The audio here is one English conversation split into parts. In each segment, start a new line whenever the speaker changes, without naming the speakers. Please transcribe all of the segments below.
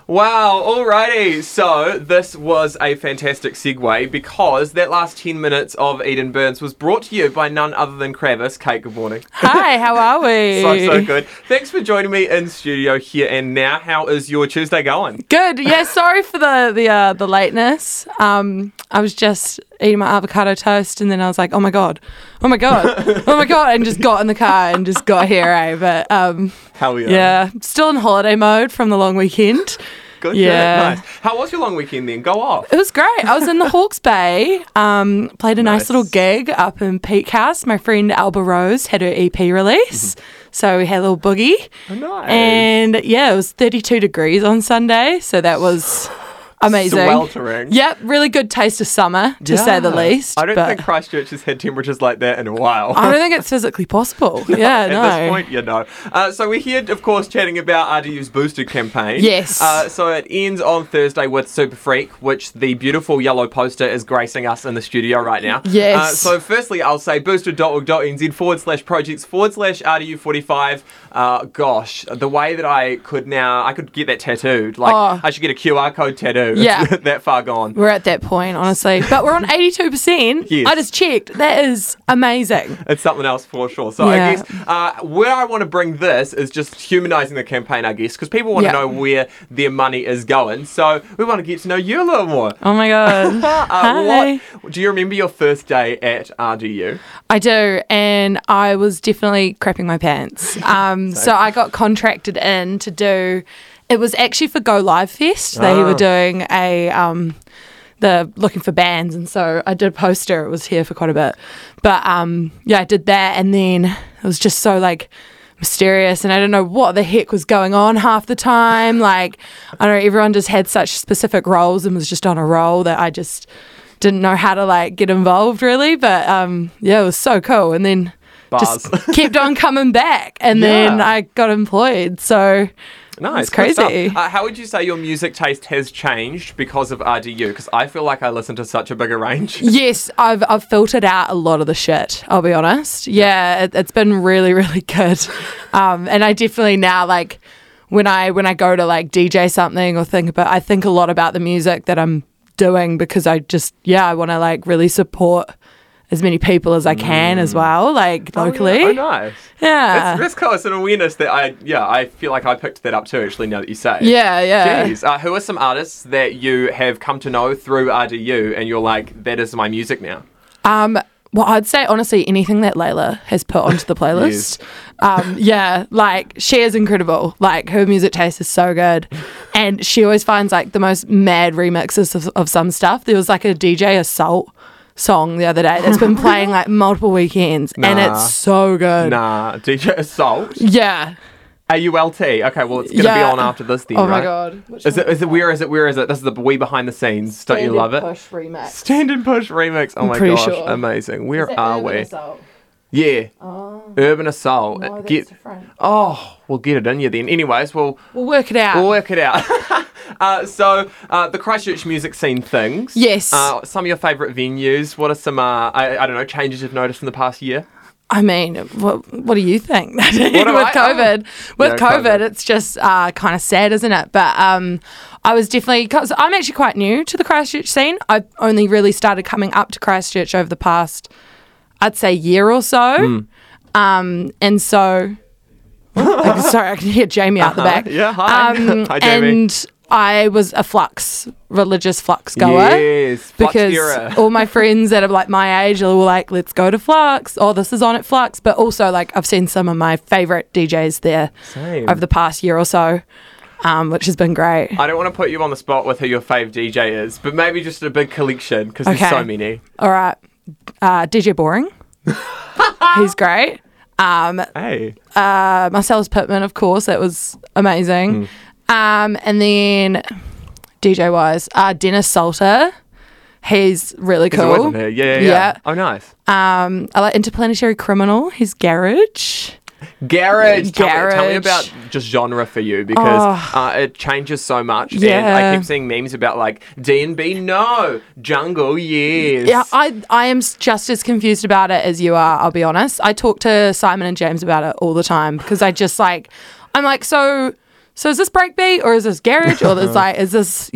Wow, alrighty. So this was a fantastic segue because that last 10 minutes of Eden Burns was brought to you by none other than Kravis. Kate, good morning.
Hi, how are we?
So good. Thanks for joining me in studio here and now. How is your Tuesday going?
Good. Yeah, sorry for the lateness. I was just eating my avocado toast and then I was like, oh my god, and just got in the car and just got here, eh? But
Hell yeah.
yeah, still in holiday mode from the long weekend.
Good.
Yeah.
Nice. How was your long weekend then? Go off.
It was great. I was in the Hawke's Bay, played a nice little gig up in Peak House. My friend Alba Rose had her EP release, so we had a little boogie.
Oh, nice.
And yeah, it was 32 degrees on Sunday, so that was amazing.
Sweltering.
Yep, really good taste of summer, to say the least.
I don't think Christchurch has had temperatures like that in a while.
I don't think it's physically possible. Yeah, no.
At this point, you know. So we're here, of course, chatting about RDU's Boosted campaign.
Yes.
So it ends on Thursday with Super Freak, which the beautiful yellow poster is gracing us in the studio right now.
Yes.
So firstly, I'll say boosted.org.nz/projects/RDU45. Gosh, the way that I could get that tattooed. Like, I should get a QR code tattoo.
Yeah.
It's that far gone.
We're at that point, honestly. But we're on 82%.
Yes.
I just checked. That is amazing.
It's something else for sure. So
Yeah.
I guess where I want to bring this is just humanising the campaign, I guess, because people want to know where their money is going. So we want to get to know you a little more.
Oh my God. Hi.
Do you remember your first day at RDU?
I do, and I was definitely crapping my pants. So I got contracted in to do. It was actually for Go Live Fest. They were doing the looking for bands, and so I did a poster. It was here for quite a bit, but yeah, I did that, and then it was just so like mysterious, and I didn't know what the heck was going on half the time. Like, I don't know, everyone just had such specific roles and was just on a roll that I just didn't know how to like get involved really. But yeah, it was so cool, and then just kept on coming back, and then I got employed. So
nice,
it's crazy.
How would you say your music taste has changed because of RDU? Because I feel like I listen to such a bigger range.
Yes, I've filtered out a lot of the shit, I'll be honest. Yeah, it's been really, really good. And I definitely now, like, when I go to like DJ something or I think a lot about the music that I'm doing, because I want to like really support as many people as I can as well, like locally.
Oh, nice.
Yeah.
That's cool. It's an awareness that I feel like I picked that up too, actually, now that you say.
Yeah.
Jeez. Who are some artists that you have come to know through RDU and you're like, that is my music now?
Well, I'd say, honestly, anything that Layla has put onto the playlist. Yeah, like, she is incredible. Like, her music taste is so good. And she always finds, like, the most mad remixes of some stuff. There was, like, a DJ Assault song the other day that's been playing, like, multiple weekends. And it's so good.
DJ Assault?
Yeah.
AULT. Okay, well, it's going to be on after this then,
oh
right?
my God.
Is it where is it? This is the wee behind the scenes. Don't you love it?
Push remix.
Stand and Push remix. Oh my gosh, sure. Amazing. Where are we?
Assault?
Yeah. Urban Assault.
No, that's different.
We'll get it in you then. Anyways, we'll
work it out.
So the Christchurch music scene things.
Yes.
Some of your favourite venues. What are some, I don't know, changes you've noticed in the past year?
I mean, what do you think? With COVID, it's just kind of sad, isn't it? But I was definitely, because I'm actually quite new to the Christchurch scene. I've only really started coming up to Christchurch over the past, I'd say, year or so. And so, sorry, I can hear Jamie out the back.
Yeah, hi. Hi, Jamie.
And I was a religious Flux goer.
Yes, Flux
because
era.
all my friends that are like my age were like, let's go to Flux. Oh, this is on at Flux. But also, like, I've seen some of my favourite DJs there over the past year or so, which has been great.
I don't want to put you on the spot with who your fave DJ is, but maybe just a big collection, because there's so many.
All right. DJ Boring. He's great.
Hey.
Marcellus Pittman, of course. That was amazing. And then DJ-wise, Dennis Salter. He's really cool.
Wasn't he? Yeah. Oh, nice.
I like Interplanetary Criminal. He's Garage.
Tell me about just genre for you, because it changes so much.
Yeah.
And I keep seeing memes about like D&B, no, jungle, yes.
Yeah, I am just as confused about it as you are, I'll be honest. I talk to Simon and James about it all the time, because I just like, I'm like, so so is this breakbeat or is this garage or is is this,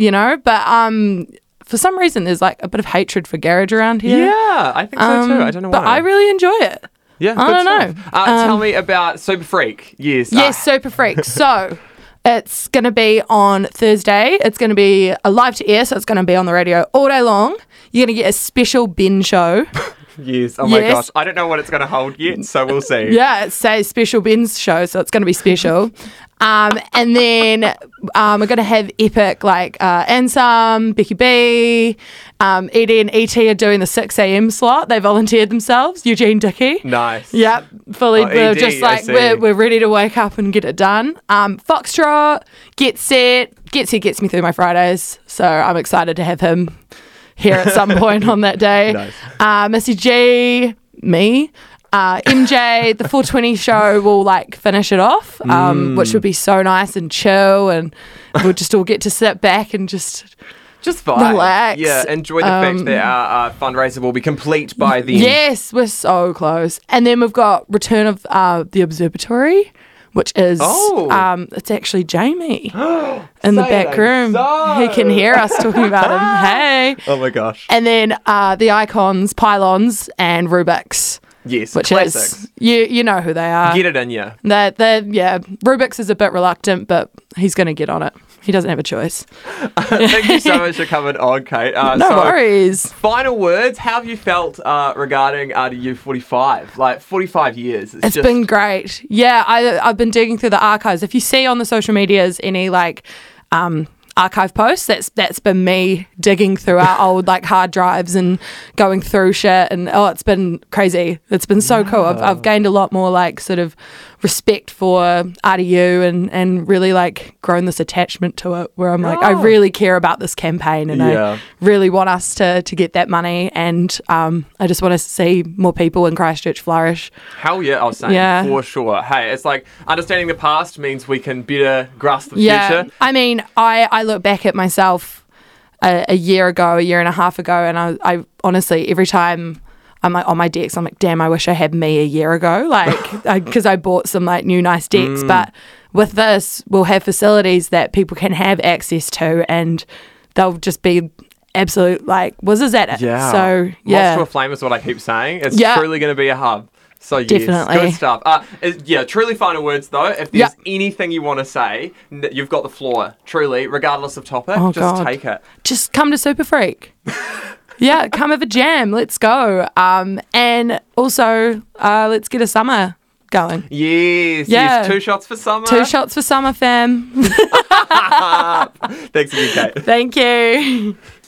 but for some reason there's like a bit of hatred for garage around here.
Yeah, I think so too. I don't know why.
But I really enjoy it.
Yeah,
I don't know.
Tell me about Super Freak. Yes.
Yes, Super Freak. So it's going to be on Thursday. It's going to be a live to air, so it's going to be on the radio all day long. You're going to get a special Ben show.
Yes. Oh my gosh. I don't know what it's going to hold yet, so we'll see.
Yeah, it says special Ben's show, so it's going to be special. And then we're going to have epic like Ansem, Becky B, Edie and ET are doing the 6 a.m. slot. They volunteered themselves. Eugene Dickey.
Nice.
Yep. Fully. They're
ED,
just like, we're ready to wake up and get it done. Foxtrot, Get Set. Get Set gets me through my Fridays, so I'm excited to have him here at some point on that day.
Nice.
Missy G, me. MJ, the 420 show will like finish it off, which would be so nice and chill, and we'll just all get to sit back and just
vibe.
Relax.
Yeah, enjoy the fact that our fundraiser will be complete by then.
Yes, we're so close. And then we've got return of the Observatory, which is it's actually Jamie in the back room. He can hear us talking about him. Hey.
Oh my gosh.
And then the Icons, Pylons, and Rubik's.
Yes,
which
classics.
is you know who they are.
Get it in you.
Rubik's is a bit reluctant, but he's going to get on it. He doesn't have a choice.
Thank you so much for coming on, Kate.
No worries.
Final words. How have you felt regarding RDU 45? Like 45 years.
It's been great. Yeah, I've been digging through the archives. If you see on the social medias any like archive posts, that's been me digging through our old like hard drives and going through shit, and it's been crazy. It's been so cool. I've gained a lot more like sort of respect for RDU and really like grown this attachment to it, where I'm like, I really care about this campaign, and I really want us to get that money, and I just want to see more people in Christchurch flourish.
Hell yeah, I was saying, for sure. Hey, it's like understanding the past means we can better grasp the future.
I mean, I look back at myself a year and a half ago, and I honestly, every time I'm like on my decks, I'm like, damn, I wish I had me a year ago, like, because I bought some like new nice decks. But with this, we'll have facilities that people can have access to, and they'll just be absolute like whizzes at it.
Yeah.
So
Lost to a flame is what I keep saying. It's truly going to be a hub. So yes,
definitely.
Good stuff. Truly final words though. If there's anything you want to say, you've got the floor. Truly, regardless of topic, take it.
Just come to Super Freak. Yeah, come have a jam. Let's go. And also, let's get a summer going.
Yes. 2 shots for summer.
2 shots for summer, fam.
Thanks again, Kate.
Thank you.